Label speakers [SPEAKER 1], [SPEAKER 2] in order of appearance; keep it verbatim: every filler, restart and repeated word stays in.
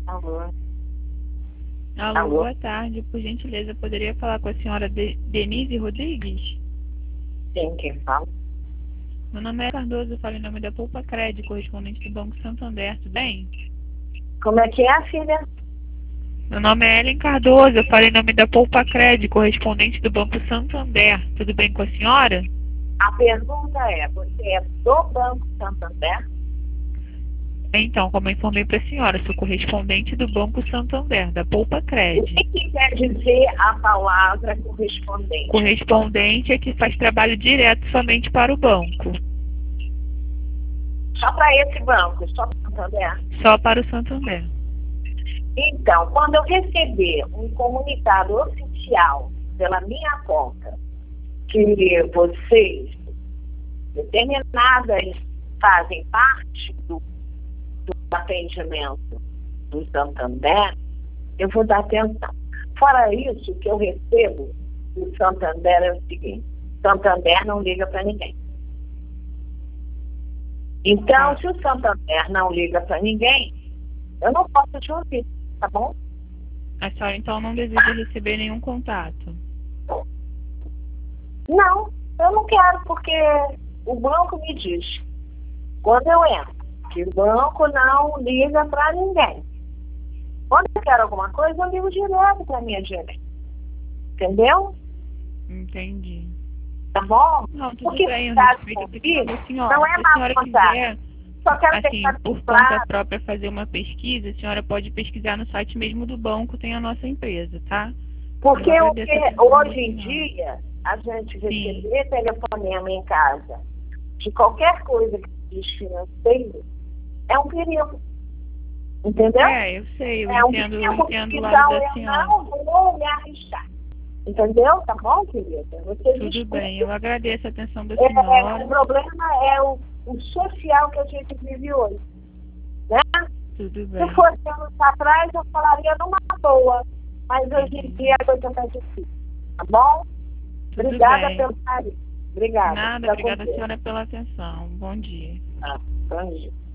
[SPEAKER 1] Alô?
[SPEAKER 2] Alô,
[SPEAKER 1] Alô?
[SPEAKER 2] boa tarde. Por gentileza, poderia falar com a senhora De- Denise Rodrigues?
[SPEAKER 1] Sim, quem fala?
[SPEAKER 2] Meu nome é Cardoso, eu falo em nome da Poupa Cred, correspondente do Banco Santander, tudo bem?
[SPEAKER 1] Como é que é, filha?
[SPEAKER 2] Meu nome é Ellen Cardoso, eu falo em nome da Poupa Cred, correspondente do Banco Santander, tudo bem com a senhora?
[SPEAKER 1] A pergunta é, você é do Banco Santander?
[SPEAKER 2] Então, como eu informei para a senhora, sou correspondente do Banco Santander, da Poupa
[SPEAKER 1] O
[SPEAKER 2] Cred.
[SPEAKER 1] que, que quer dizer a palavra correspondente?
[SPEAKER 2] Correspondente é que faz trabalho direto somente para o banco,
[SPEAKER 1] Só para esse banco, só para o Santander?
[SPEAKER 2] só para o Santander.
[SPEAKER 1] Então, quando eu receber um comunicado oficial pela minha conta que vocês, determinadas, fazem parte do, do atendimento do Santander, eu vou dar atenção. Fora isso, o que eu recebo do Santander é o seguinte: Santander não liga para ninguém. Então,
[SPEAKER 2] Ah.
[SPEAKER 1] se o Santander não liga para ninguém, eu não posso te ouvir, tá bom?
[SPEAKER 2] A senhora então não deseja receber nenhum contato?
[SPEAKER 1] Não, eu não quero, porque o banco me diz, quando eu entro, que o banco não liga para ninguém. Quando eu quero alguma coisa, eu ligo direto para minha gerente. Entendeu?
[SPEAKER 2] Entendi.
[SPEAKER 1] Tá bom?
[SPEAKER 2] Não, tudo
[SPEAKER 1] Porque
[SPEAKER 2] bem, eu
[SPEAKER 1] tá
[SPEAKER 2] respeito a
[SPEAKER 1] comigo,
[SPEAKER 2] opinião da senhora.
[SPEAKER 1] não é
[SPEAKER 2] Se a
[SPEAKER 1] má
[SPEAKER 2] senhora
[SPEAKER 1] vontade.
[SPEAKER 2] quiser,
[SPEAKER 1] Só quero
[SPEAKER 2] assim,
[SPEAKER 1] deixar
[SPEAKER 2] por
[SPEAKER 1] claro.
[SPEAKER 2] conta própria fazer uma pesquisa, a senhora pode pesquisar no site mesmo do banco, tem a nossa empresa, tá?
[SPEAKER 1] Porque
[SPEAKER 2] Eu
[SPEAKER 1] o
[SPEAKER 2] agradeço a
[SPEAKER 1] que
[SPEAKER 2] atenção da
[SPEAKER 1] hoje em
[SPEAKER 2] senhora.
[SPEAKER 1] dia, a gente
[SPEAKER 2] Sim.
[SPEAKER 1] receber telefonema em casa de qualquer coisa que diz financeiro é um perigo. Entendeu?
[SPEAKER 2] É, eu sei, eu
[SPEAKER 1] É um
[SPEAKER 2] entendo, eu
[SPEAKER 1] perigo.
[SPEAKER 2] entendo o lado
[SPEAKER 1] Então,
[SPEAKER 2] da
[SPEAKER 1] eu
[SPEAKER 2] senhora.
[SPEAKER 1] não vou me arriscar. Entendeu? Tá bom, querida? Você
[SPEAKER 2] Tudo
[SPEAKER 1] desculpe.
[SPEAKER 2] bem, eu agradeço a atenção da
[SPEAKER 1] É,
[SPEAKER 2] senhora.
[SPEAKER 1] o problema é o, o social que a gente vive hoje. Né?
[SPEAKER 2] Tudo
[SPEAKER 1] Se
[SPEAKER 2] bem.
[SPEAKER 1] fosse anos atrás, eu falaria numa boa. Mas hoje em
[SPEAKER 2] Entendi.
[SPEAKER 1] dia a coisa está difícil. Tá bom?
[SPEAKER 2] Tudo
[SPEAKER 1] Obrigada
[SPEAKER 2] bem.
[SPEAKER 1] pelo carinho. Obrigada.
[SPEAKER 2] Nada,
[SPEAKER 1] Fica com
[SPEAKER 2] obrigada a
[SPEAKER 1] Deus.
[SPEAKER 2] senhora pela atenção. Bom dia.
[SPEAKER 1] Tá, bom dia.